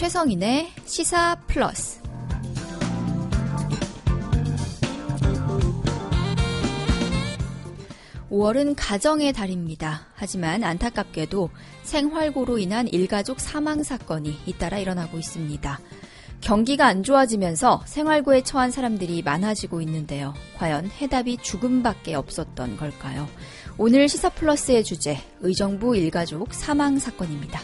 최성인의 시사 플러스. (5월은) 가정의 달입니다. 하지만 안타깝게도 생활고로 인한 일가족 사망 사건이 잇따라 일어나고 있습니다. 경기가 안 좋아지면서 생활고에 처한 사람들이 많아지고 있는데요. 과연 해답이 죽음밖에 없었던 걸까요? 오늘 시사 플러스의 주제, 의정부 일가족 사망 사건입니다.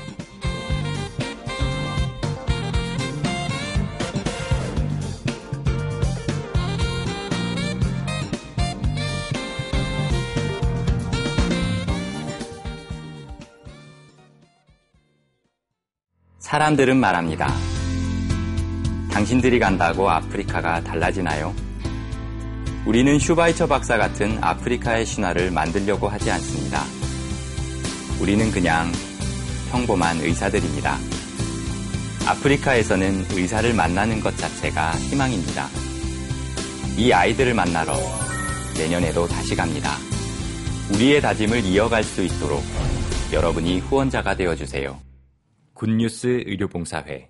사람들은 말합니다. 당신들이 간다고 아프리카가 달라지나요? 우리는 슈바이처 박사 같은 아프리카의 신화를 만들려고 하지 않습니다. 우리는 그냥 평범한 의사들입니다. 아프리카에서는 의사를 만나는 것 자체가 희망입니다. 이 아이들을 만나러 내년에도 다시 갑니다. 우리의 다짐을 이어갈 수 있도록 여러분이 후원자가 되어주세요. 굿뉴스 의료봉사회.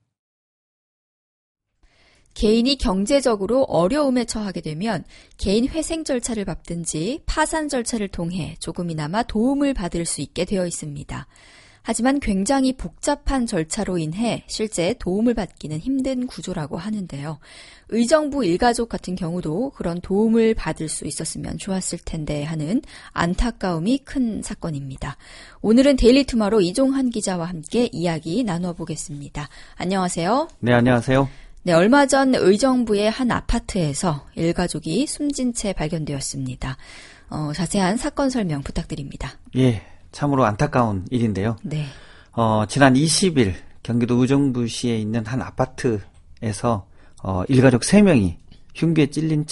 개인이 경제적으로 어려움에 처하게 되면 개인 회생 절차를 밟든지 파산 절차를 통해 조금이나마 도움을 받을 수 있게 되어 있습니다. 하지만 굉장히 복잡한 절차로 인해 실제 도움을 받기는 힘든 구조라고 하는데요. 의정부 일가족 같은 경우도 그런 도움을 받을 수 있었으면 좋았을 텐데 하는 안타까움이 큰 사건입니다. 오늘은 데일리 투마로 이종환 기자와 함께 이야기 나눠보겠습니다. 안녕하세요. 네, 안녕하세요. 네, 얼마 전 의정부의 한 아파트에서 일가족이 숨진 채 발견되었습니다. 자세한 사건 설명 부탁드립니다. 예, 참으로 안타까운 일인데요. 네. 지난 20일 경기도 의정부시에 있는 한 아파트에서 일가족 3명이 흉기에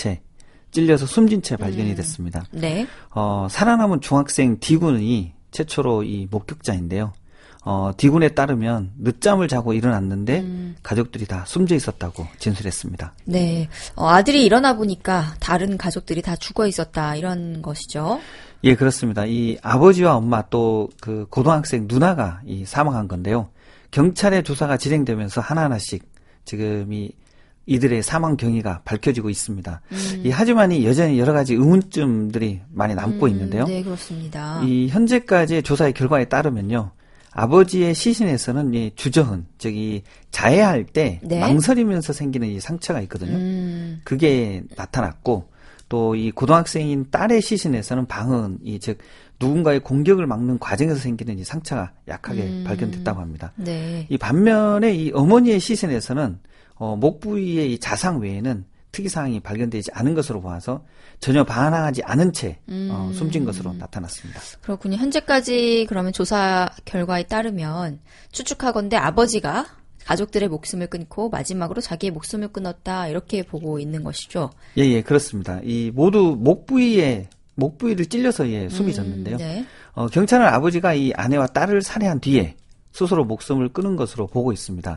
찔려서 숨진 채 발견이 됐습니다. 네. 살아남은 중학생 D군이 최초로 이 목격자인데요. D군에 따르면 늦잠을 자고 일어났는데 가족들이 다 숨져 있었다고 진술했습니다. 네. 아들이 일어나 보니까 다른 가족들이 다 죽어 있었다, 이런 것이죠. 예, 그렇습니다. 이 아버지와 엄마 또 그 고등학생 누나가 사망한 건데요. 경찰의 조사가 진행되면서 하나하나씩 지금 이들의 사망 경위가 밝혀지고 있습니다. 하지만 여전히 여러 가지 의문점들이 많이 남고 있는데요. 네, 그렇습니다. 현재까지의 조사의 결과에 따르면요. 아버지의 시신에서는 주저흔, 자해할 때 네? 망설이면서 생기는 이 상처가 있거든요. 그게 나타났고, 또 이 고등학생인 딸의 시신에서는 방흔, 즉 누군가의 공격을 막는 과정에서 생기는 이 상처가 약하게 발견됐다고 합니다. 네. 이 반면에 이 어머니의 시신에서는 목 부위의 이 자상 외에는 특이사항이 발견되지 않은 것으로 보아서 전혀 반항하지 않은 채 숨진 것으로 나타났습니다. 그렇군요. 현재까지 그러면 조사 결과에 따르면 추측하건대 아버지가 가족들의 목숨을 끊고 마지막으로 자기의 목숨을 끊었다, 이렇게 보고 있는 것이죠. 예, 그렇습니다. 모두 목 부위를 찔려서 숨이 졌는데요. 네. 경찰은 아버지가 이 아내와 딸을 살해한 뒤에 스스로 목숨을 끊은 것으로 보고 있습니다.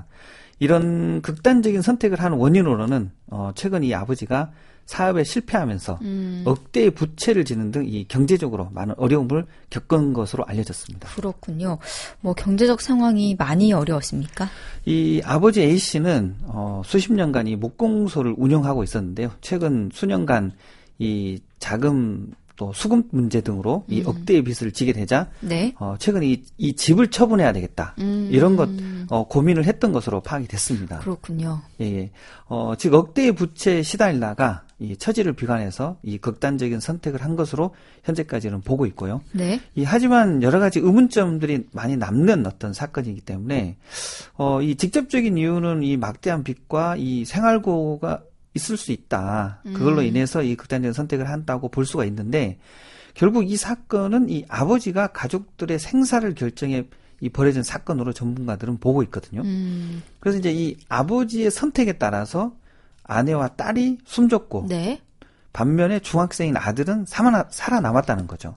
이런 극단적인 선택을 한 원인으로는 최근 이 아버지가 사업에 실패하면서 억대의 부채를 지는 등 이 경제적으로 많은 어려움을 겪은 것으로 알려졌습니다. 그렇군요. 경제적 상황이 많이 어려웠습니까? 이 아버지 A 씨는 수십 년간 이 목공소를 운영하고 있었는데요. 최근 수년간 이 자금 또 수급 문제 등으로 이 억대의 빚을 지게 되자 네. 최근 이 집을 처분해야 되겠다, 이런 것 고민을 했던 것으로 파악이 됐습니다. 그렇군요. 예. 즉 억대의 부채에 시달리다가 이 처지를 비관해서 이 극단적인 선택을 한 것으로 현재까지는 보고 있고요. 네. 하지만 여러 가지 의문점들이 많이 남는 어떤 사건이기 때문에 이 직접적인 이유는 이 막대한 빚과 이 생활고가 있을 수 있다. 그걸로 인해서 이 극단적인 선택을 한다고 볼 수가 있는데, 결국 이 사건은 이 아버지가 가족들의 생사를 결정해 벌어진 사건으로 전문가들은 보고 있거든요. 그래서 이제 이 아버지의 선택에 따라서 아내와 딸이 숨졌고, 네. 반면에 중학생인 아들은 살아남았다는 거죠.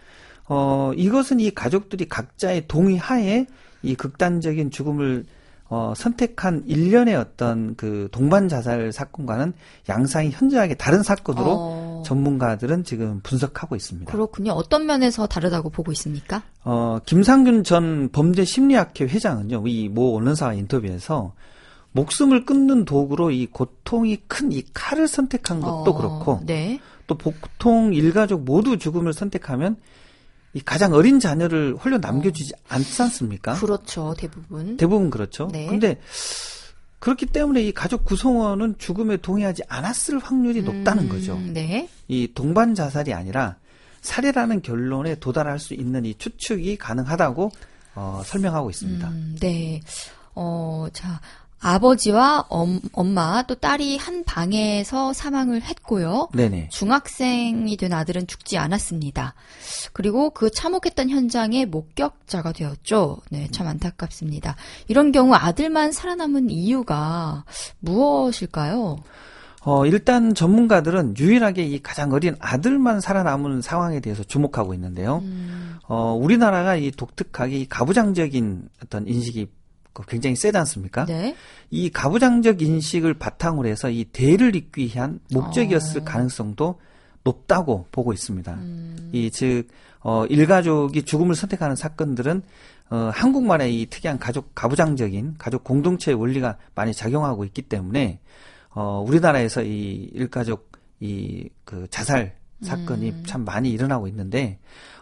이것은 이 가족들이 각자의 동의하에 이 극단적인 죽음을 선택한 일련의 어떤 그 동반 자살 사건과는 양상이 현저하게 다른 사건으로 전문가들은 지금 분석하고 있습니다. 그렇군요. 어떤 면에서 다르다고 보고 있습니까? 김상균 전 범죄심리학회 회장은요, 이 모 언론사와 인터뷰에서 목숨을 끊는 도구로 이 고통이 큰 이 칼을 선택한 것도 그렇고, 네. 또 보통 일가족 모두 죽음을 선택하면 이 가장 어린 자녀를 홀로 남겨주지 않지 않습니까? 그렇죠. 대부분. 대부분 그렇죠. 네. 근데 그렇기 때문에 이 가족 구성원은 죽음에 동의하지 않았을 확률이 높다는 거죠. 네. 이 동반 자살이 아니라 살해라는 결론에 도달할 수 있는 이 추측이 가능하다고 설명하고 있습니다. 네. 자, 아버지와 엄마 또 딸이 한 방에서 사망을 했고요. 네네. 중학생이 된 아들은 죽지 않았습니다. 그리고 그 참혹했던 현장의 목격자가 되었죠. 네, 참 안타깝습니다. 이런 경우 아들만 살아남은 이유가 무엇일까요? 일단 전문가들은 유일하게 이 가장 어린 아들만 살아남은 상황에 대해서 주목하고 있는데요. 우리나라가 이 독특하게 이 가부장적인 어떤 인식이 굉장히 세지 않습니까? 네. 이 가부장적 인식을 바탕으로 해서 이 대를 잇기 위한 목적이었을 가능성도 높다고 보고 있습니다. 즉 일가족이 죽음을 선택하는 사건들은 한국만의 이 특이한 가부장적인 가족 공동체의 원리가 많이 작용하고 있기 때문에 우리나라에서 이 일가족 그 자살 사건이 참 많이 일어나고 있는데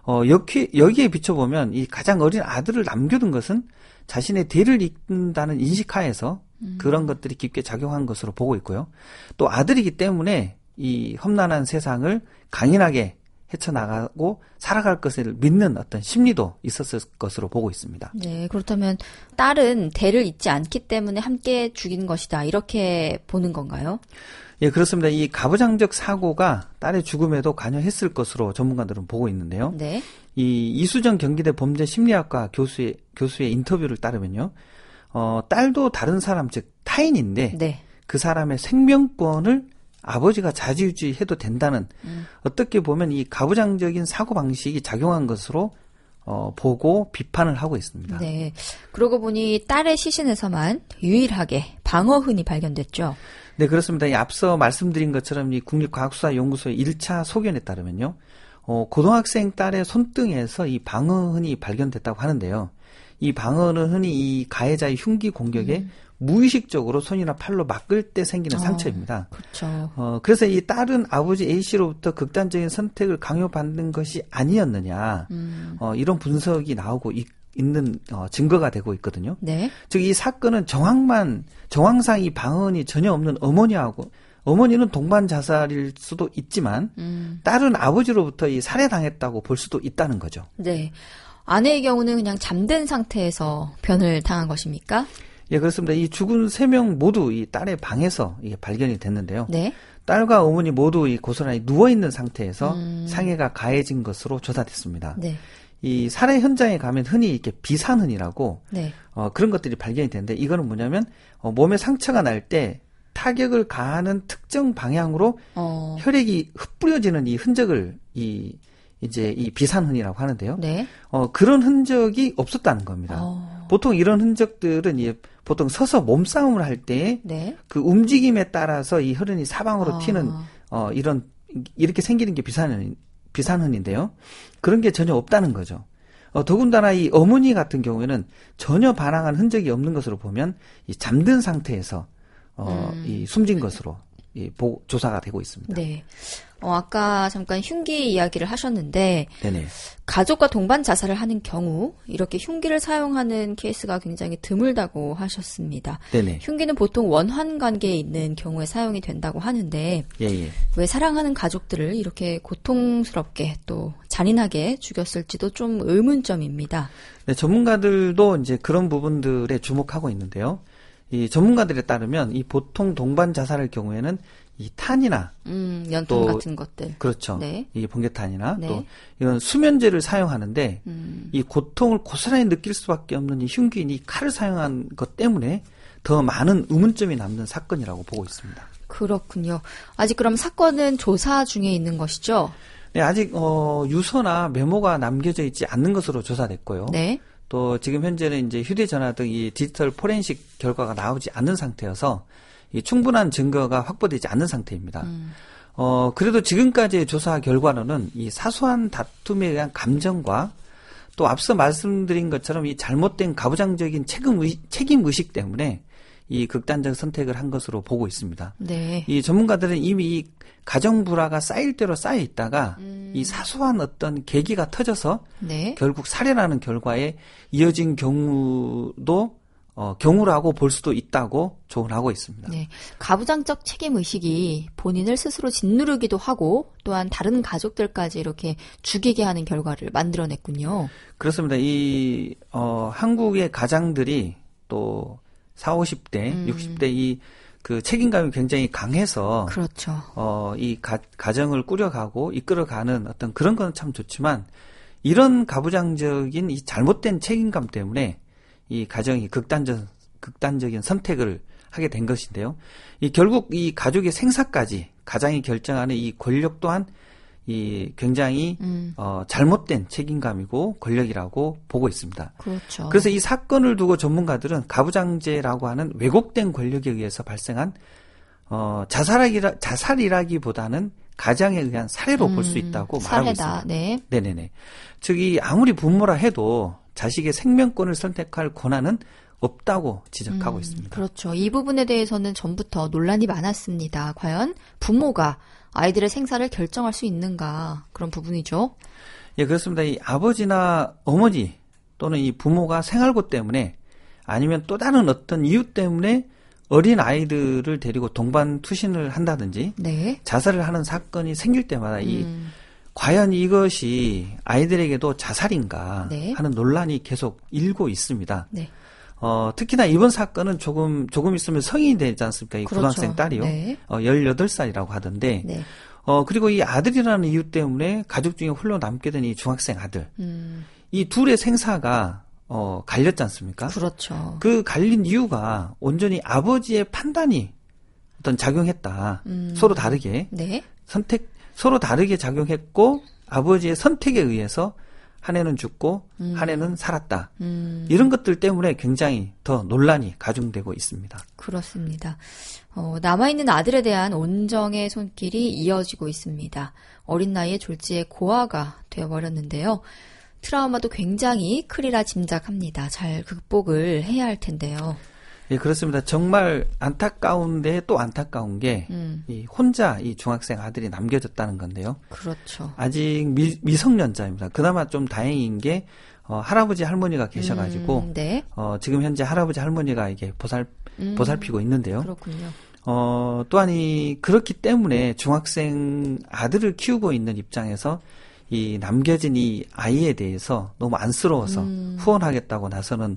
여기에 비춰보면 이 가장 어린 아들을 남겨둔 것은 자신의 대를 잇는다는 인식하에서 그런 것들이 깊게 작용한 것으로 보고 있고요. 또 아들이기 때문에 이 험난한 세상을 강인하게 헤쳐나가고 살아갈 것을 믿는 어떤 심리도 있었을 것으로 보고 있습니다. 네, 그렇다면 딸은 대를 잇지 않기 때문에 함께 죽인 것이다. 이렇게 보는 건가요? 예, 그렇습니다. 이 가부장적 사고가 딸의 죽음에도 관여했을 것으로 전문가들은 보고 있는데요. 네. 이 이수정 경기대 범죄심리학과 교수의 인터뷰를 따르면요. 딸도 다른 사람, 즉 타인인데 네. 그 사람의 생명권을 아버지가 좌지우지해도 된다는 어떻게 보면 이 가부장적인 사고방식이 작용한 것으로 보고 비판을 하고 있습니다. 네. 그러고 보니 딸의 시신에서만 유일하게 방어흔이 발견됐죠. 네, 그렇습니다. 앞서 말씀드린 것처럼 이 국립과학수사연구소의 1차 소견에 따르면요. 고등학생 딸의 손등에서 이 방어흔이 발견됐다고 하는데요. 이 방어흔이 이 가해자의 흉기 공격에 무의식적으로 손이나 팔로 막을 때 생기는 상처입니다. 그렇죠. 그래서 이 딸은 아버지 A씨로부터 극단적인 선택을 강요받는 것이 아니었느냐. 이런 분석이 나오고 있는 증거가 되고 있거든요. 네. 즉 이 사건은 정황상 이 방언이 전혀 없는 어머니는 동반 자살일 수도 있지만 딸은 아버지로부터 이 살해당했다고 볼 수도 있다는 거죠. 네. 아내의 경우는 그냥 잠든 상태에서 변을 당한 것입니까? 예, 그렇습니다. 이 죽은 3명 모두 이 딸의 방에서 이게 발견이 됐는데요. 네. 딸과 어머니 모두 이 고스란히 누워 있는 상태에서 상해가 가해진 것으로 조사됐습니다. 네. 이 살해 현장에 가면 흔히 이렇게 비산흔이라고 네. 그런 것들이 발견이 되는데 이거는 뭐냐면 몸에 상처가 날 때 타격을 가하는 특정 방향으로 혈액이 흩뿌려지는 이 흔적을 이제 이 비산흔이라고 하는데요. 네. 그런 흔적이 없었다는 겁니다. 보통 이런 흔적들은 보통 서서 몸싸움을 할 때 네. 그 움직임에 따라서 이 혈흔이 사방으로 튀는 이렇게 생기는 게 비산흔인데요. 그런 게 전혀 없다는 거죠. 더군다나 이 어머니 같은 경우에는 전혀 반항한 흔적이 없는 것으로 보면 이 잠든 상태에서 이 숨진 것으로 조사가 되고 있습니다. 네. 아까 잠깐 흉기 이야기를 하셨는데 네네. 가족과 동반 자살을 하는 경우 이렇게 흉기를 사용하는 케이스가 굉장히 드물다고 하셨습니다. 네네. 흉기는 보통 원한 관계에 있는 경우에 사용이 된다고 하는데 예. 왜 사랑하는 가족들을 이렇게 고통스럽게 또 잔인하게 죽였을지도 좀 의문점입니다. 네, 전문가들도 이제 그런 부분들에 주목하고 있는데요. 이 전문가들에 따르면 이 보통 동반 자살의 경우에는 이 탄이나 연탄 또 같은 것들. 그렇죠. 네. 이 번개탄이나 네. 또 이런 수면제를 사용하는데 이 고통을 고스란히 느낄 수밖에 없는 이 흉기인이 칼을 사용한 것 때문에 더 많은 의문점이 남는 사건이라고 보고 있습니다. 그렇군요. 아직 그럼 사건은 조사 중에 있는 것이죠? 네, 아직 유서나 메모가 남겨져 있지 않는 것으로 조사됐고요. 네. 또 지금 현재는 이제 휴대전화 등 이 디지털 포렌식 결과가 나오지 않는 상태여서 이 충분한 증거가 확보되지 않는 상태입니다. 그래도 지금까지의 조사 결과로는 이 사소한 다툼에 의한 감정과 또 앞서 말씀드린 것처럼 이 잘못된 가부장적인 책임의식 때문에 이 극단적 선택을 한 것으로 보고 있습니다. 네. 이 전문가들은 이미 이 가정 불화가 쌓일 대로 쌓여 있다가 이 사소한 어떤 계기가 터져서 네. 결국 살해라는 결과에 이어진 경우도 경우라고 볼 수도 있다고 조언하고 있습니다. 네. 가부장적 책임의식이 본인을 스스로 짓누르기도 하고 또한 다른 가족들까지 이렇게 죽이게 하는 결과를 만들어냈군요. 그렇습니다. 이 한국의 가장들이 또 40, 50대, 60대 그 책임감이 굉장히 강해서 그렇죠. 이 가정을 꾸려가고 이끌어가는 어떤 그런 건 참 좋지만 이런 가부장적인 이 잘못된 책임감 때문에 이 가정이 극단적인 선택을 하게 된 것인데요. 결국 이 가족의 생사까지 가장이 결정하는 이 권력 또한 이 굉장히 잘못된 책임감이고 권력이라고 보고 있습니다. 그렇죠. 그래서 이 사건을 두고 전문가들은 가부장제라고 하는 왜곡된 권력에 의해서 발생한 자살이라기보다는 가장에 의한 살해로 볼 수 있다고 말하고 있습니다. 네. 네네네. 즉 이 아무리 부모라 해도 자식의 생명권을 선택할 권한은 없다고 지적하고 있습니다. 그렇죠. 이 부분에 대해서는 전부터 논란이 많았습니다. 과연 부모가 아이들의 생사를 결정할 수 있는가 그런 부분이죠. 예, 그렇습니다. 이 아버지나 어머니 또는 이 부모가 생활고 때문에 아니면 또 다른 어떤 이유 때문에 어린 아이들을 데리고 동반 투신을 한다든지 네. 자살을 하는 사건이 생길 때마다 과연 이것이 아이들에게도 자살인가 네. 하는 논란이 계속 일고 있습니다. 네. 특히나 이번 사건은 조금 있으면 성인이 되지 않습니까? 이 그렇죠. 고등학생 딸이요. 네. 18살이라고 하던데. 네. 그리고 이 아들이라는 이유 때문에 가족 중에 홀로 남게 된 이 중학생 아들. 이 둘의 생사가 갈렸지 않습니까? 그렇죠. 그 갈린 이유가 온전히 아버지의 판단이 어떤 작용했다. 서로 다르게. 네. 서로 다르게 작용했고 아버지의 선택에 의해서 한 애는 죽고 한 애는 살았다. 이런 것들 때문에 굉장히 더 논란이 가중되고 있습니다. 그렇습니다. 남아있는 아들에 대한 온정의 손길이 이어지고 있습니다. 어린 나이에 졸지에 고아가 되어버렸는데요. 트라우마도 굉장히 크리라 짐작합니다. 잘 극복을 해야 할 텐데요. 예, 그렇습니다. 정말 안타까운데 또 안타까운 게 혼자 이 중학생 아들이 남겨졌다는 건데요. 그렇죠. 아직 미성년자입니다. 그나마 좀 다행인 게 할아버지 할머니가 계셔가지고 네. 지금 현재 할아버지 할머니가 이게 보살피고 있는데요. 그렇군요. 또한 그렇기 때문에 중학생 아들을 키우고 있는 입장에서 이 남겨진 이 아이에 대해서 너무 안쓰러워서 후원하겠다고 나서는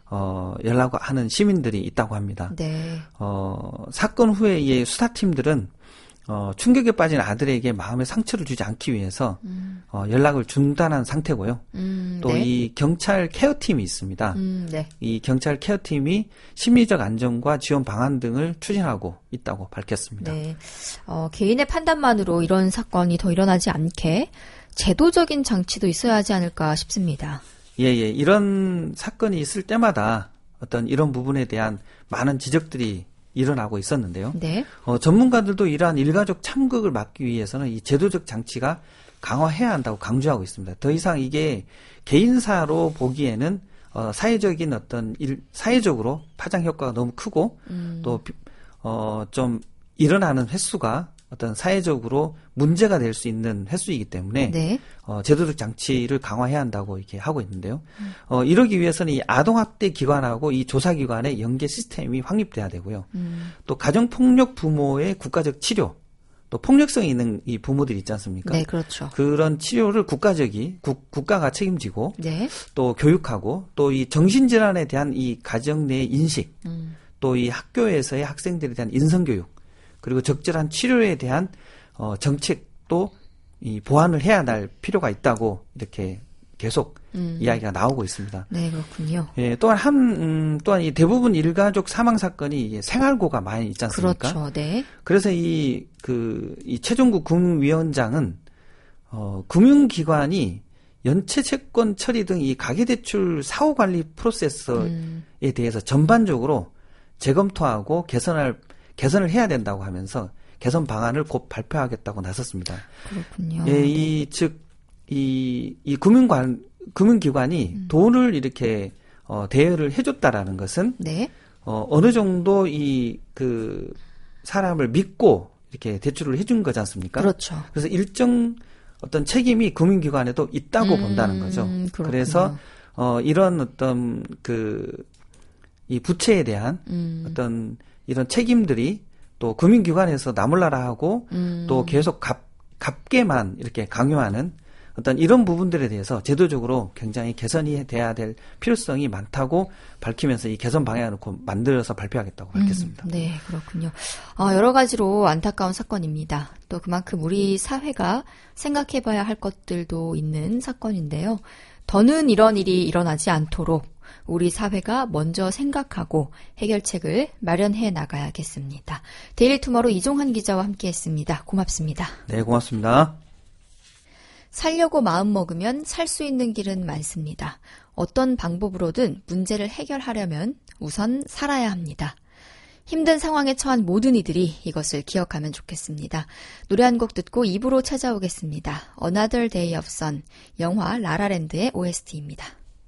연락하는 시민들이 있다고 합니다. 네. 사건 후에 이 수사팀들은 충격에 빠진 아들에게 마음의 상처를 주지 않기 위해서 연락을 중단한 상태고요. 또 이 네. 경찰 케어팀이 있습니다. 네. 이 경찰 케어팀이 심리적 안정과 지원 방안 등을 추진하고 있다고 밝혔습니다. 네. 개인의 판단만으로 이런 사건이 더 일어나지 않게 제도적인 장치도 있어야 하지 않을까 싶습니다. 예. 이런 사건이 있을 때마다 어떤 이런 부분에 대한 많은 지적들이 일어나고 있었는데요. 네. 전문가들도 이러한 일가족 참극을 막기 위해서는 이 제도적 장치가 강화해야 한다고 강조하고 있습니다. 더 이상 이게 개인사로 보기에는 사회적인 사회적으로 파장 효과가 너무 크고 또 좀 일어나는 횟수가 어떤 사회적으로 문제가 될 수 있는 횟수이기 때문에 네. 제도적 장치를 강화해야 한다고 이렇게 하고 있는데요. 이러기 위해서는 이 아동학대 기관하고 이 조사기관의 연계 시스템이 확립돼야 되고요. 또 가정폭력 부모의 국가적 치료, 또 폭력성이 있는 이 부모들이 있지 않습니까? 네, 그렇죠. 그런 치료를 국가가 책임지고 네. 또 교육하고 또 이 정신질환에 대한 이 가정 내 인식, 또 이 학교에서의 학생들에 대한 인성교육, 그리고 적절한 치료에 대한 정책도 이 보완을 해야 할 필요가 있다고 이렇게 계속 이야기가 나오고 있습니다. 네, 그렇군요. 예, 또한 이 대부분 일가족 사망 사건이 생활고가 많이 있지 않습니까? 그렇죠. 네. 그래서 이 최종국 금융위원장은 금융기관이 연체 채권 처리 등 이 가계대출 사후 관리 프로세스에 대해서 전반적으로 재검토하고 개선을 해야 된다고 하면서 개선 방안을 곧 발표하겠다고 나섰습니다. 그렇군요. 예, 이 금융기관이 돈을 이렇게 대여를 해줬다라는 것은 네. 어느 정도 사람을 믿고 이렇게 대출을 해준 거지 않습니까? 그렇죠. 그래서 일정 어떤 책임이 금융기관에도 있다고 본다는 거죠. 그렇군요. 그래서 이런 어떤 이 부채에 대한 어떤 이런 책임들이 또 금융기관에서 나몰라라 하고 또 계속 갚게만 이렇게 강요하는 어떤 이런 부분들에 대해서 제도적으로 굉장히 개선이 돼야 될 필요성이 많다고 밝히면서 이 개선 방향을 만들어서 발표하겠다고 밝혔습니다. 네, 그렇군요. 여러 가지로 안타까운 사건입니다. 또 그만큼 우리 사회가 생각해봐야 할 것들도 있는 사건인데요. 더는 이런 일이 일어나지 않도록 우리 사회가 먼저 생각하고 해결책을 마련해 나가야겠습니다. 데일리 투모로우 이종환 기자와 함께했습니다. 고맙습니다. 네, 고맙습니다. 살려고 마음먹으면 살 수 있는 길은 많습니다. 어떤 방법으로든 문제를 해결하려면 우선 살아야 합니다. 힘든 상황에 처한 모든 이들이 이것을 기억하면 좋겠습니다. 노래 한 곡 듣고 2부로 찾아오겠습니다. Another Day of Sun, 영화 라라랜드의 OST입니다.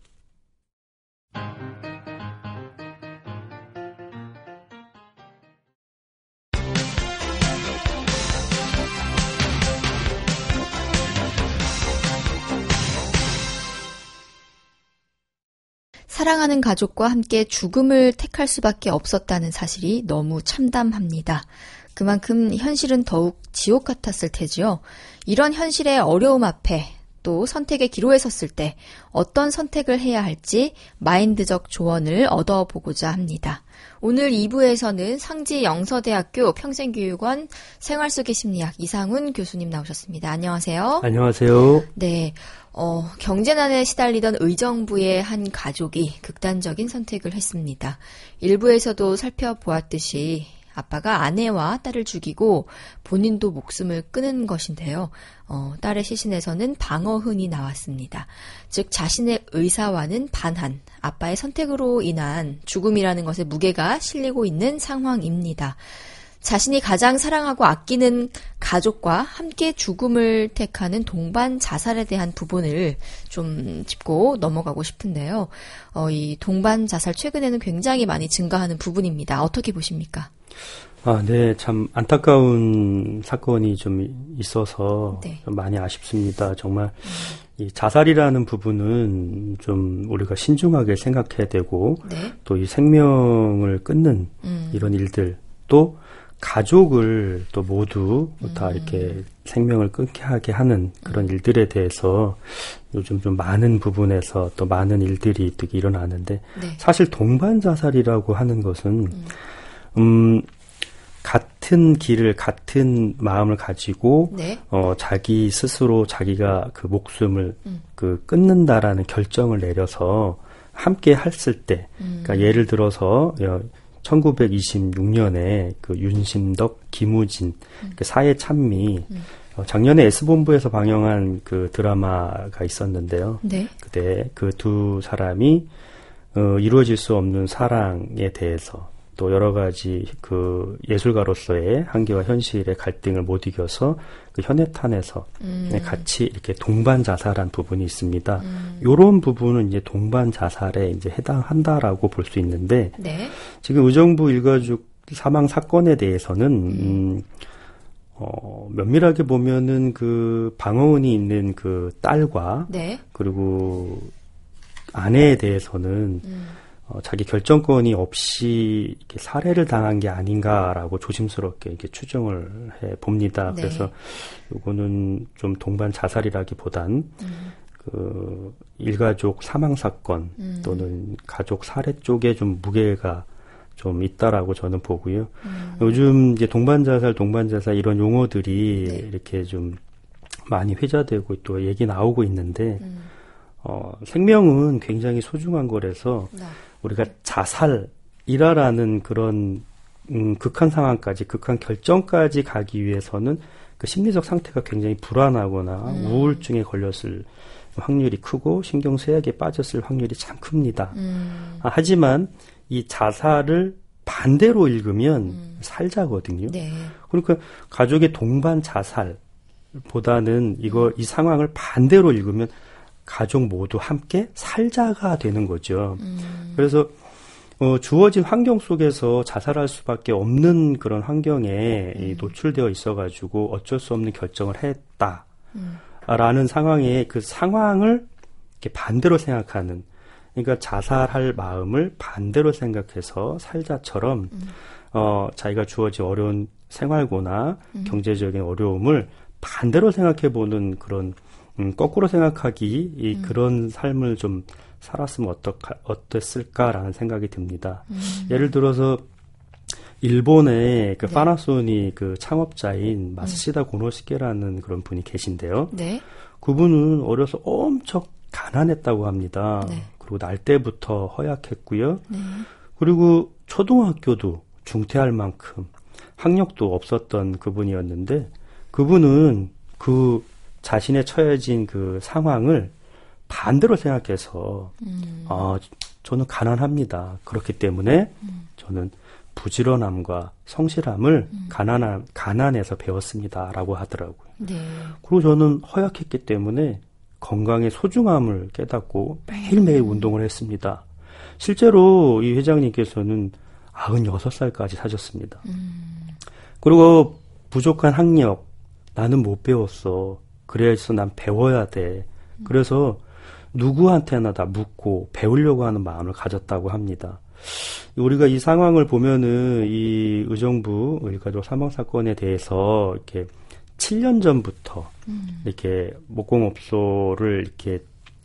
사랑하는 가족과 함께 죽음을 택할 수밖에 없었다는 사실이 너무 참담합니다. 그만큼 현실은 더욱 지옥 같았을 테지요. 이런 현실의 어려움 앞에 또 선택의 기로에 섰을 때 어떤 선택을 해야 할지 마인드적 조언을 얻어보고자 합니다. 오늘 2부에서는 상지영서대학교 평생교육원 생활속의 심리학 이상훈 교수님 나오셨습니다. 안녕하세요. 안녕하세요. 네. 경제난에 시달리던 의정부의 한 가족이 극단적인 선택을 했습니다. 일부에서도 살펴보았듯이 아빠가 아내와 딸을 죽이고 본인도 목숨을 끊은 것인데요. 딸의 시신에서는 방어흔이 나왔습니다. 즉 자신의 의사와는 반한 아빠의 선택으로 인한 죽음이라는 것에 무게가 실리고 있는 상황입니다. 자신이 가장 사랑하고 아끼는 가족과 함께 죽음을 택하는 동반 자살에 대한 부분을 좀 짚고 넘어가고 싶은데요. 이 동반 자살 최근에는 굉장히 많이 증가하는 부분입니다. 어떻게 보십니까? 네, 참 안타까운 사건이 좀 있어서 네. 좀 많이 아쉽습니다. 정말 이 자살이라는 부분은 좀 우리가 신중하게 생각해야 되고 네. 또 이 생명을 끊는 이런 일들 또 가족을 또 모두 다 이렇게 생명을 끊게 하게 하는 그런 일들에 대해서 요즘 좀 많은 부분에서 또 많은 일들이 또 일어나는데 네. 사실 동반 자살이라고 하는 것은 같은 길을 같은 마음을 가지고 네. 자기 스스로 자기가 그 목숨을 끊는다라는 결정을 내려서 함께 했을 때 그러니까 예를 들어서 1926년에 그 윤심덕, 김우진, 그 사회 찬미, 작년에 S본부에서 방영한 그 드라마가 있었는데요. 네. 그때 그 두 사람이 이루어질 수 없는 사랑에 대해서 또 여러 가지 그 예술가로서의 한계와 현실의 갈등을 못 이겨서 그 현해탄에서 같이 이렇게 동반 자살한 부분이 있습니다. 요런 부분은 이제 동반 자살에 이제 해당한다라고 볼 수 있는데 네. 지금 의정부 일가족 사망 사건에 대해서는 면밀하게 보면은 그 방어운이 있는 그 딸과 네. 그리고 아내에 대해서는 자기 결정권이 없이 이렇게 살해를 당한 게 아닌가라고 조심스럽게 이렇게 추정을 해 봅니다. 네. 그래서 요거는 좀 동반 자살이라기보단 그 일가족 사망 사건 또는 가족 살해 쪽에 좀 무게가 좀 있다라고 저는 보고요. 요즘 이제 동반 자살 이런 용어들이 네. 이렇게 좀 많이 회자되고 또 얘기 나오고 있는데 생명은 굉장히 소중한 거라서 네. 우리가 자살이라는 그런 극한 상황까지, 극한 결정까지 가기 위해서는 그 심리적 상태가 굉장히 불안하거나 우울증에 걸렸을 확률이 크고 신경쇠약에 빠졌을 확률이 참 큽니다. 하지만 이 자살을 반대로 읽으면 살자거든요. 네. 그러니까 가족의 동반 자살보다는 이 상황을 반대로 읽으면 가족 모두 함께 살자가 되는 거죠. 그래서 주어진 환경 속에서 자살할 수밖에 없는 그런 환경에 노출되어 있어가지고 어쩔 수 없는 결정을 했다라는 상황에 그 상황을 이렇게 반대로 생각하는, 그러니까 자살할 마음을 반대로 생각해서 살자처럼 자기가 주어진 어려운 생활고나 경제적인 어려움을 반대로 생각해보는 그런 거꾸로 생각하기 그런 삶을 좀 살았으면 어땠을까라는 생각이 듭니다. 예를 들어서 일본의 그 파나소닉 그 창업자인 마쓰시다 고노시케라는 그런 분이 계신데요. 네. 그분은 어려서 엄청 가난했다고 합니다. 네. 그리고 날 때부터 허약했고요. 네. 그리고 초등학교도 중퇴할 만큼 학력도 없었던 그분이었는데, 그분은 그 자신의 처해진 그 상황을 반대로 생각해서 저는 가난합니다. 그렇기 때문에 저는 부지런함과 성실함을 가난에서 배웠습니다라고 하더라고요. 네. 그리고 저는 허약했기 때문에 건강의 소중함을 깨닫고 매일매일 운동을 했습니다. 실제로 이 회장님께서는 96살까지 사셨습니다. 그리고 부족한 학력, 나는 못 배웠어. 그래서 난 배워야 돼. 그래서 누구한테나 다 묻고 배우려고 하는 마음을 가졌다고 합니다. 우리가 이 상황을 보면은 이 의정부 일가족 사망 사건에 대해서 이렇게 7년 전부터 이렇게 목공업소를 이렇게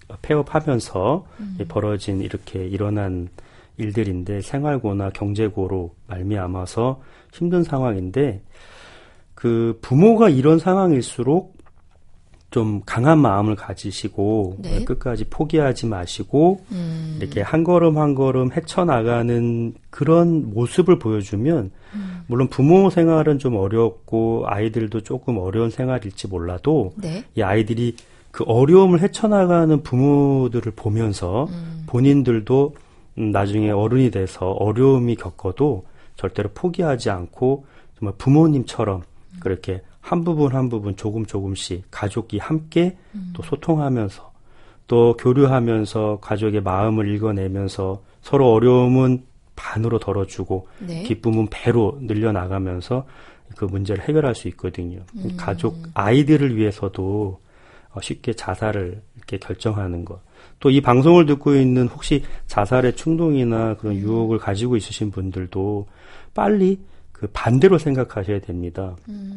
폐업하면서 벌어진 이렇게 일어난 일들인데, 생활고나 경제고로 말미암아서 힘든 상황인데, 그 부모가 이런 상황일수록 좀 강한 마음을 가지시고 네. 끝까지 포기하지 마시고 이렇게 한 걸음 한 걸음 헤쳐나가는 그런 모습을 보여주면 물론 부모 생활은 좀 어렵고 아이들도 조금 어려운 생활일지 몰라도 네. 이 아이들이 그 어려움을 헤쳐나가는 부모들을 보면서 본인들도 나중에 어른이 돼서 어려움이 겪어도 절대로 포기하지 않고 정말 부모님처럼 그렇게 한 부분 한 부분 조금씩 가족이 함께 또 소통하면서 또 교류하면서 가족의 마음을 읽어내면서 서로 어려움은 반으로 덜어주고 네. 기쁨은 배로 늘려나가면서 그 문제를 해결할 수 있거든요. 가족 아이들을 위해서도 쉽게 자살을 이렇게 결정하는 것. 또 이 방송을 듣고 있는 혹시 자살의 충동이나 그런 유혹을 가지고 있으신 분들도 빨리 그 반대로 생각하셔야 됩니다.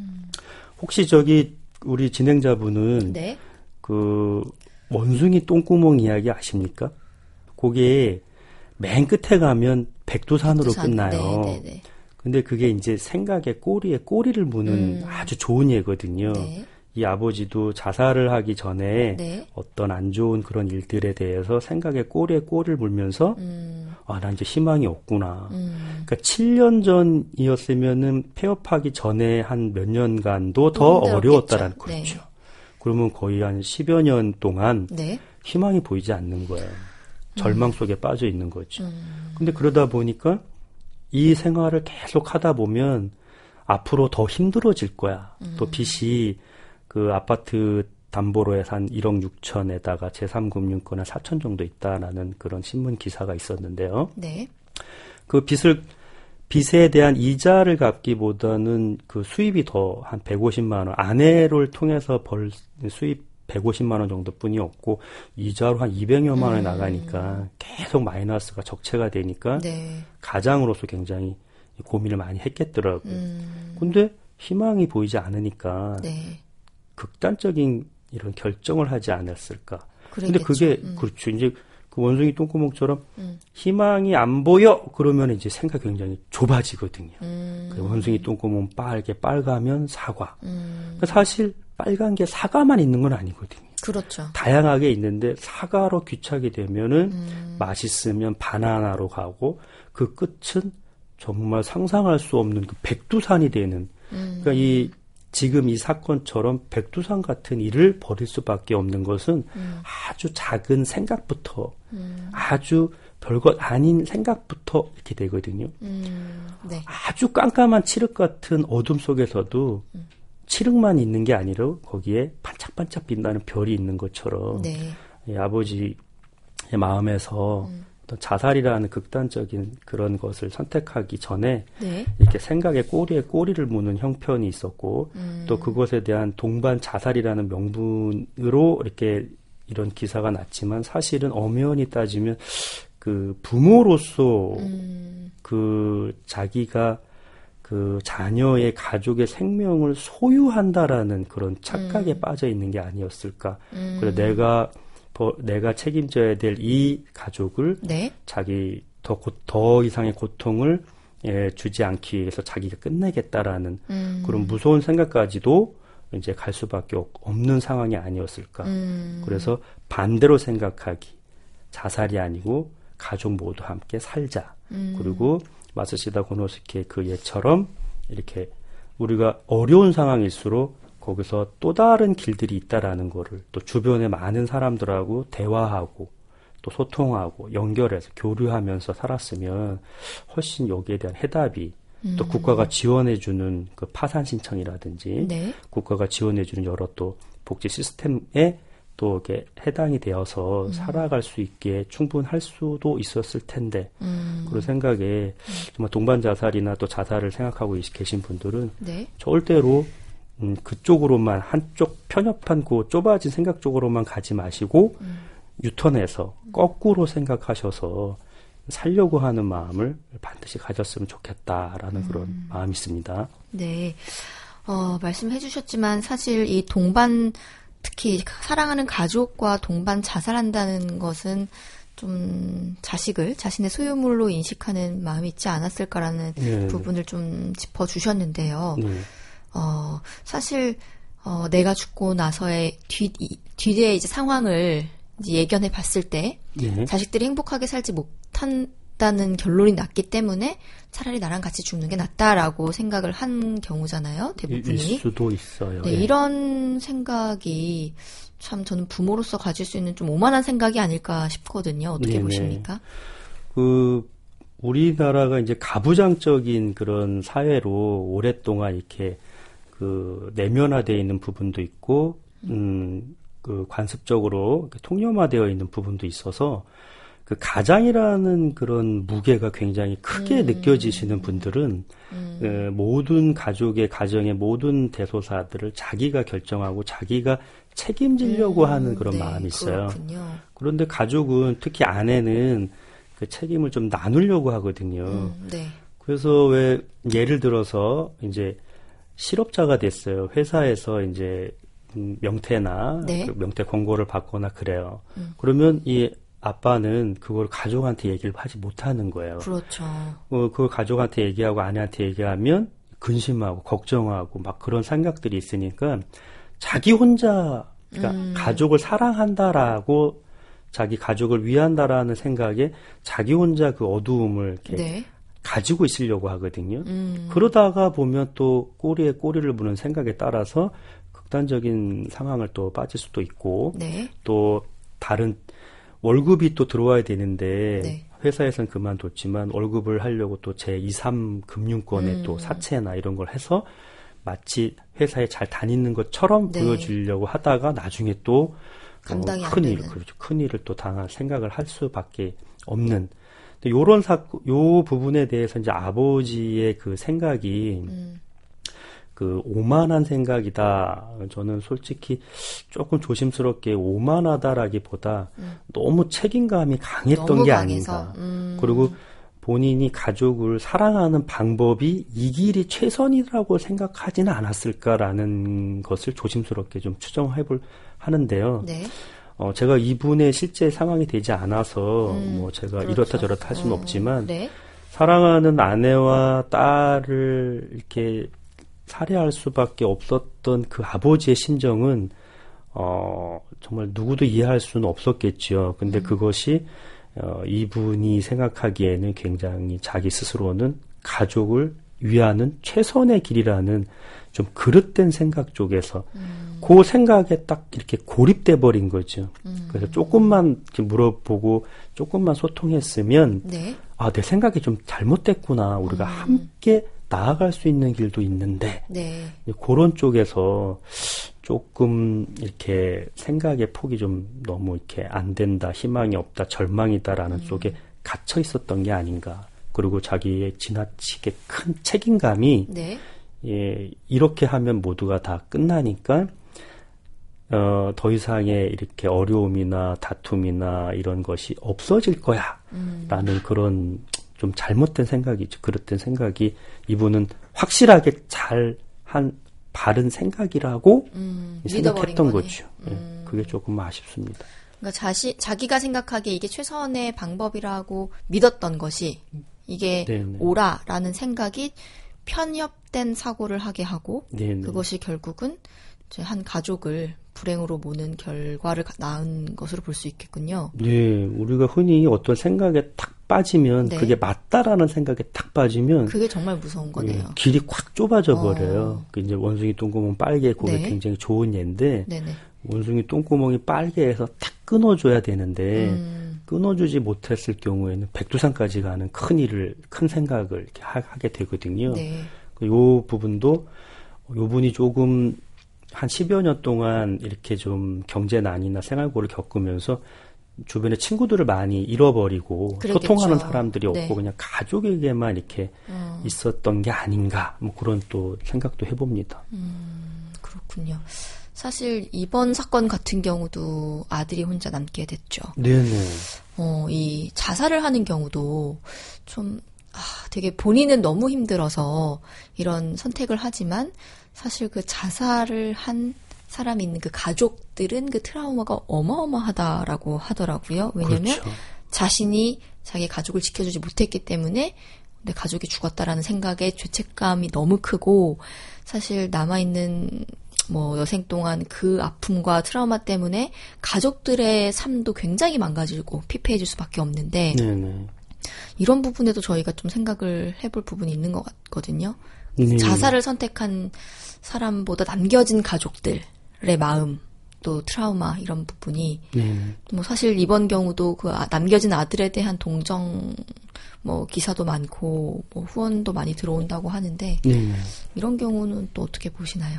혹시 우리 진행자분은 네. 그 원숭이 똥구멍 이야기 아십니까? 그게 맨 끝에 가면 백두산으로 끝나요. 네. 근데 그게 이제 생각의 꼬리에 꼬리를 무는 아주 좋은 예거든요. 네. 이 아버지도 자살을 하기 전에 네. 어떤 안 좋은 그런 일들에 대해서 생각의 꼬리에 꼬리를 물면서 나 이제 희망이 없구나. 그러니까 7년 전이었으면은 폐업하기 전에 한 몇 년간도 더 어려웠다라는 거죠. 네. 그러면 거의 한 10여 년 동안 네. 희망이 보이지 않는 거예요. 절망 속에 빠져 있는 거죠. 근데 그러다 보니까 이 생활을 계속 하다 보면 앞으로 더 힘들어질 거야. 또 빚이 그 아파트 담보로 해서 한 1억 6천에다가 제3금융권에 4천 정도 있다라는 그런 신문 기사가 있었는데요. 네. 그 빚에 대한 이자를 갚기보다는 그 수입이 더 한 150만 원, 아내를 통해서 벌 수입 150만 원 정도뿐이 없고 이자로 한 200여만 원이 나가니까 계속 마이너스가 적체가 되니까 네. 가장으로서 굉장히 고민을 많이 했겠더라고요. 근데 희망이 보이지 않으니까 네. 극단적인 이런 결정을 하지 않았을까. 근데 그랬겠죠. 그게 그렇죠. 이제 그 원숭이 똥구멍처럼 희망이 안 보여 그러면 이제 생각이 굉장히 좁아지거든요. 그 원숭이 똥구멍 빨가면 사과. 그러니까 사실 빨간 게 사과만 있는 건 아니거든요. 그렇죠. 다양하게 있는데 사과로 귀착이 되면은 맛있으면 바나나로 가고 그 끝은 정말 상상할 수 없는 그 백두산이 되는. 그러니까 지금 이 사건처럼 백두산 같은 일을 벌일 수밖에 없는 것은 아주 작은 생각부터 아주 별것 아닌 생각부터 이렇게 되거든요. 네. 아주 깜깜한 칠흑 같은 어둠 속에서도 칠흑만 있는 게 아니라 거기에 반짝반짝 빛나는 별이 있는 것처럼 네. 이 아버지의 마음에서 어떤 자살이라는 극단적인 그런 것을 선택하기 전에 네. 이렇게 생각의 꼬리에 꼬리를 무는 형편이 있었고 또 그것에 대한 동반 자살이라는 명분으로 이렇게 이런 기사가 났지만 사실은 엄연히 따지면 그 부모로서 그 자기가 그 자녀의 가족의 생명을 소유한다라는 그런 착각에 빠져 있는 게 아니었을까. 그래서 내가 책임져야 될 이 가족을 네. 자기 더 이상의 고통을 주지 않기 위해서 자기가 끝내겠다라는 그런 무서운 생각까지도 이제 갈 수밖에 없는 상황이 아니었을까. 그래서 반대로 생각하기. 자살이 아니고 가족 모두 함께 살자. 그리고 마쓰시다 고노스케의 그 예처럼 이렇게 우리가 어려운 상황일수록 거기서 또 다른 길들이 있다라는 거를 또 주변의 많은 사람들하고 대화하고 또 소통하고 연결해서 교류하면서 살았으면 훨씬 여기에 대한 해답이 또 국가가 지원해주는 그 파산 신청이라든지 네. 국가가 지원해주는 여러 또 복지 시스템에 또 이렇게 해당이 되어서 살아갈 수 있게 충분할 수도 있었을 텐데 그런 생각에 정말 동반 자살이나 또 자살을 생각하고 계신 분들은 네. 절대로 그쪽으로만 한쪽 편협한 그 좁아진 생각 쪽으로만 가지 마시고 유턴해서 거꾸로 생각하셔서 살려고 하는 마음을 반드시 가졌으면 좋겠다라는 그런 마음이 있습니다. 네. 말씀해 주셨지만 사실 이 동반 특히 사랑하는 가족과 동반 자살한다는 것은 좀 자식을 자신의 소유물로 인식하는 마음이 있지 않았을까라는 네, 부분을 좀 짚어주셨는데요. 네. 사실 내가 죽고 나서의 뒤에 이제 상황을 이제 예견해 봤을 때 네. 자식들이 행복하게 살지 못한다는 결론이 났기 때문에 차라리 나랑 같이 죽는 게 낫다라고 생각을 한 경우잖아요. 대부분이. 일 수도 있어요. 네, 예. 이런 생각이 참 저는 부모로서 가질 수 있는 좀 오만한 생각이 아닐까 싶거든요. 어떻게 네네. 보십니까? 우리나라가 이제 가부장적인 그런 사회로 오랫동안 이렇게 내면화되어 있는 부분도 있고, 관습적으로 통념화되어 있는 부분도 있어서, 가장이라는 그런 무게가 굉장히 크게 느껴지시는 분들은, 모든 가정의 모든 대소사들을 자기가 결정하고 자기가 책임지려고 하는 그런 네, 마음이 있어요. 그렇군요. 그런데 가족은, 특히 아내는 그 책임을 좀 나누려고 하거든요. 네. 그래서 예를 들어서 이제 실업자가 됐어요. 회사에서 이제 명퇴나 네. 명퇴 권고를 받거나 그래요. 그러면 이 아빠는 그걸 가족한테 얘기를 하지 못하는 거예요. 그렇죠. 그걸 가족한테 얘기하고 아내한테 얘기하면 근심하고 걱정하고 막 그런 생각들이 있으니까 자기 혼자 그러니까 가족을 사랑한다라고 자기 가족을 위한다라는 생각에 자기 혼자 그 어두움을 이렇게 네. 가지고 있으려고 하거든요. 그러다가 보면 또 꼬리에 꼬리를 무는 생각에 따라서 극단적인 상황을 또 빠질 수도 있고 네. 또 다른 월급이 또 들어와야 되는데 네. 회사에서는 그만뒀지만 월급을 하려고 또 제2, 3 금융권에 또 사채나 이런 걸 해서 마치 회사에 잘 다니는 것처럼 네. 보여주려고 하다가 나중에 또 감당이 안 되는. 그렇죠. 큰 일을 또 당할 생각을 할 수밖에 없는. 요런 요 부분에 대해서 이제 아버지의 그 생각이 오만한 생각이다. 저는 솔직히 조금 조심스럽게 오만하다라기보다 너무 책임감이 강했던 너무 게 강해서. 아닌가. 그리고 본인이 가족을 사랑하는 방법이 이 길이 최선이라고 생각하지는 않았을까라는 것을 조심스럽게 좀 하는데요. 네. 제가 이분의 실제 상황이 되지 않아서 제가 그렇죠. 이렇다 저렇다 할 수는 없지만 네. 사랑하는 아내와 딸을 이렇게 살해할 수밖에 없었던 그 아버지의 심정은 정말 누구도 이해할 수는 없었겠죠. 근데 그것이 이분이 생각하기에는 굉장히 자기 스스로는 가족을 위하는 최선의 길이라는 좀 그릇된 생각 쪽에서 그 생각에 딱 이렇게 고립돼 버린 거죠. 그래서 조금만 이렇게 물어보고 조금만 소통했으면 네. 아, 내 생각이 좀 잘못됐구나. 우리가 함께 나아갈 수 있는 길도 있는데 네. 그런 쪽에서 조금 이렇게 생각의 폭이 좀 너무 이렇게 안 된다, 희망이 없다, 절망이다라는 쪽에 갇혀 있었던 게 아닌가. 그리고 자기의 지나치게 큰 책임감이 네. 예, 이렇게 하면 모두가 다 끝나니까 더 이상의 이렇게 어려움이나 다툼이나 이런 것이 없어질 거야 라는 그런 좀 잘못된 생각이죠. 그랬던 생각이 이분은 확실하게 잘한 바른 생각이라고 생각했던 거죠. 예, 그게 조금 아쉽습니다. 그러니까 자기가 생각하기에 이게 최선의 방법이라고 믿었던 것이 이게 네네. 옳아라는 생각이 편협된 사고를 하게 하고 네네. 그것이 결국은 이제 한 가족을 불행으로 모는 결과를 낳은 것으로 볼 수 있겠군요. 네, 우리가 흔히 어떤 생각에 탁 빠지면 네. 그게 맞다라는 생각에 탁 빠지면 그게 정말 무서운 거네요. 예, 길이 콱 좁아져 버려요. 그 이제 원숭이 똥구멍 빨개 그게 네. 굉장히 좋은 예인데 네네. 원숭이 똥구멍이 빨개해서 탁 끊어줘야 되는데 끊어주지 못했을 경우에는 백두산까지 가는 큰 생각을 이렇게 하게 되거든요. 네. 요 부분도 요 분이 조금 한 10여 년 동안 이렇게 좀 경제난이나 생활고를 겪으면서 주변에 친구들을 많이 잃어버리고 그러겠죠. 소통하는 사람들이 없고 네. 그냥 가족에게만 이렇게 있었던 게 아닌가 뭐 그런 또 생각도 해봅니다. 그렇군요. 사실 이번 사건 같은 경우도 아들이 혼자 남게 됐죠. 네네. 이 자살을 하는 경우도 좀 되게 본인은 너무 힘들어서 이런 선택을 하지만 사실 그 자살을 한 사람이 있는 그 가족들은 그 트라우마가 어마어마하다라고 하더라고요. 왜냐면 그렇죠. 자신이 자기 가족을 지켜주지 못했기 때문에 내 가족이 죽었다라는 생각에 죄책감이 너무 크고 사실 남아있는 여생 동안 그 아픔과 트라우마 때문에 가족들의 삶도 굉장히 망가지고 피폐해질 수밖에 없는데 네네. 이런 부분에도 저희가 좀 생각을 해볼 부분이 있는 것 같거든요. 네. 자살을 선택한 사람보다 남겨진 가족들의 마음, 또 트라우마 이런 부분이 사실 이번 경우도 그 남겨진 아들에 대한 동정 기사도 많고 후원도 많이 들어온다고 하는데 이런 경우는 또 어떻게 보시나요?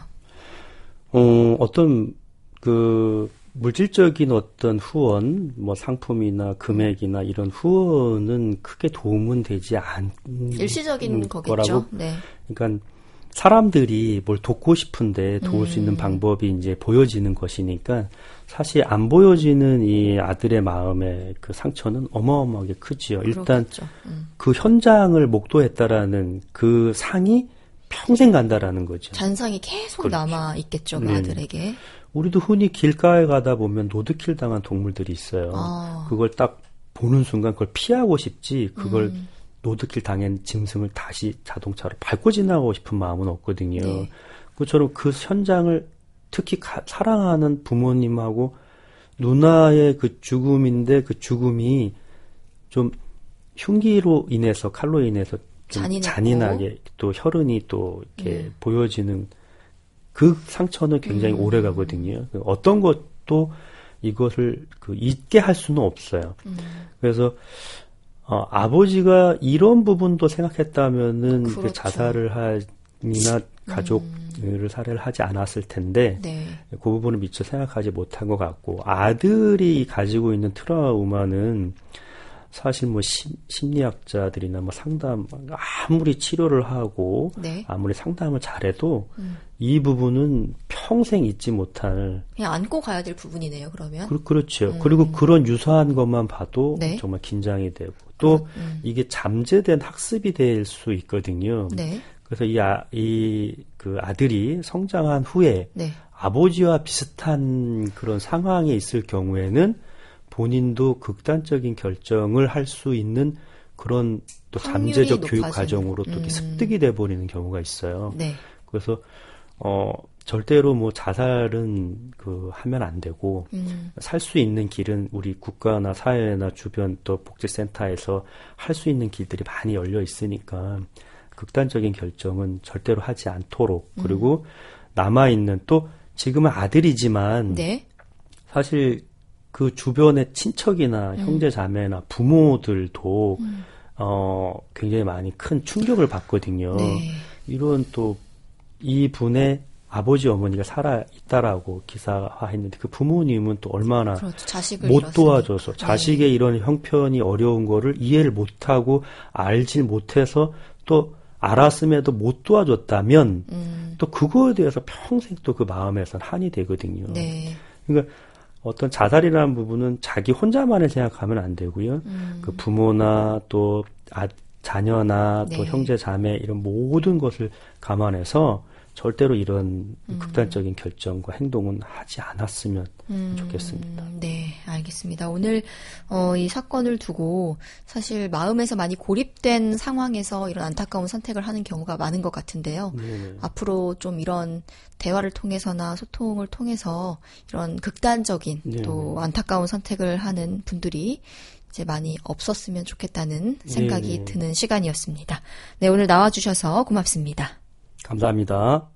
어떤 그 물질적인 어떤 후원, 상품이나 금액이나 이런 후원은 크게 도움은 되지 않는 일시적인 거겠죠. 거라고. 네. 그러니까 사람들이 뭘 돕고 싶은데 도울 수 있는 방법이 이제 보여지는 것이니까 사실 안 보여지는 이 아들의 마음의 그 상처는 어마어마하게 크지요. 일단 그 현장을 목도했다라는 그 상이 평생 간다라는 거죠. 잔상이 계속 그렇죠. 남아 있겠죠, 그 아들에게. 우리도 흔히 길가에 가다 보면 로드킬 당한 동물들이 있어요. 그걸 딱 보는 순간 그걸 피하고 싶지 그걸 로드킬 당한 짐승을 다시 자동차로 밟고 지나가고 싶은 마음은 없거든요. 네. 그처럼 그 현장을 특히 사랑하는 부모님하고 누나의 그 죽음인데 그 죽음이 좀 흉기로 인해서 칼로 인해서 좀 잔인하게 또 혈흔이 또 이렇게 보여지는 그 상처는 굉장히 오래 가거든요. 어떤 것도 이것을 잊게 할 수는 없어요. 그래서 아버지가 이런 부분도 생각했다면은 그렇죠. 자살을 하니나 가족을 살해를 하지 않았을 텐데 네. 그 부분을 미처 생각하지 못한 것 같고 아들이 가지고 있는 트라우마는 사실 심리학자들이나 상담 아무리 치료를 하고 네. 아무리 상담을 잘해도 이 부분은 평생 잊지 못할 그냥 안고 가야 될 부분이네요. 그러면 그렇죠. 그리고 그런 유사한 것만 봐도 네. 정말 긴장이 되고 또 이게 잠재된 학습이 될 수 있거든요. 네. 그래서 그 아들이 성장한 후에 네. 아버지와 비슷한 그런 상황에 있을 경우에는 본인도 극단적인 결정을 할 수 있는 그런 또 잠재적 교육 과정으로 또 이렇게 습득이 돼버리는 경우가 있어요. 네. 그래서 절대로 자살은 하면 안 되고 살 수 있는 길은 우리 국가나 사회나 주변 또 복지센터에서 할 수 있는 길들이 많이 열려 있으니까 극단적인 결정은 절대로 하지 않도록 그리고 남아 있는 또 지금은 아들이지만 네. 사실 그 주변의 친척이나 형제 자매나 부모들도 굉장히 많이 큰 충격을 받거든요. 네. 이런 또 이분의 아버지 어머니가 살아 있다라고 기사화했는데 그 부모님은 또 얼마나 그렇죠. 자식을 못 잃었으니. 도와줘서 자식의 네. 이런 형편이 어려운 거를 이해를 못하고 알질 못해서 또 알았음에도 못 도와줬다면 또 그거에 대해서 평생 또 그 마음에선 한이 되거든요. 네. 그러니까 어떤 자살이라는 부분은 자기 혼자만을 생각하면 안 되고요. 그 부모나 또 자녀나 또 네. 형제 자매 이런 모든 것을 감안해서 절대로 이런 극단적인 결정과 행동은 하지 않았으면 좋겠습니다. 네, 알겠습니다. 오늘 이 사건을 두고 사실 마음에서 많이 고립된 상황에서 이런 안타까운 선택을 하는 경우가 많은 것 같은데요. 네네. 앞으로 좀 이런 대화를 통해서나 소통을 통해서 이런 극단적인 네네. 또 안타까운 선택을 하는 분들이 이제 많이 없었으면 좋겠다는 생각이 네네. 드는 시간이었습니다. 네, 오늘 나와주셔서 고맙습니다. 감사합니다.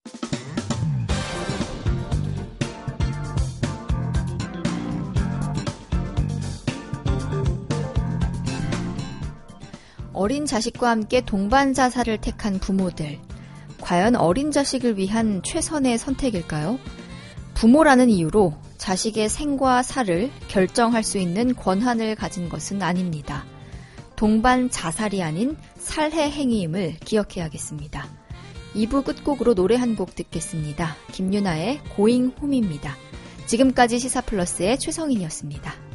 어린 자식과 함께 동반 자살을 택한 부모들. 과연 어린 자식을 위한 최선의 선택일까요? 부모라는 이유로 자식의 생과 사를 결정할 수 있는 권한을 가진 것은 아닙니다. 동반 자살이 아닌 살해 행위임을 기억해야겠습니다. 2부 끝곡으로 노래 한 곡 듣겠습니다. 김유나의 고잉 홈입니다. 지금까지 시사플러스의 최성인이었습니다.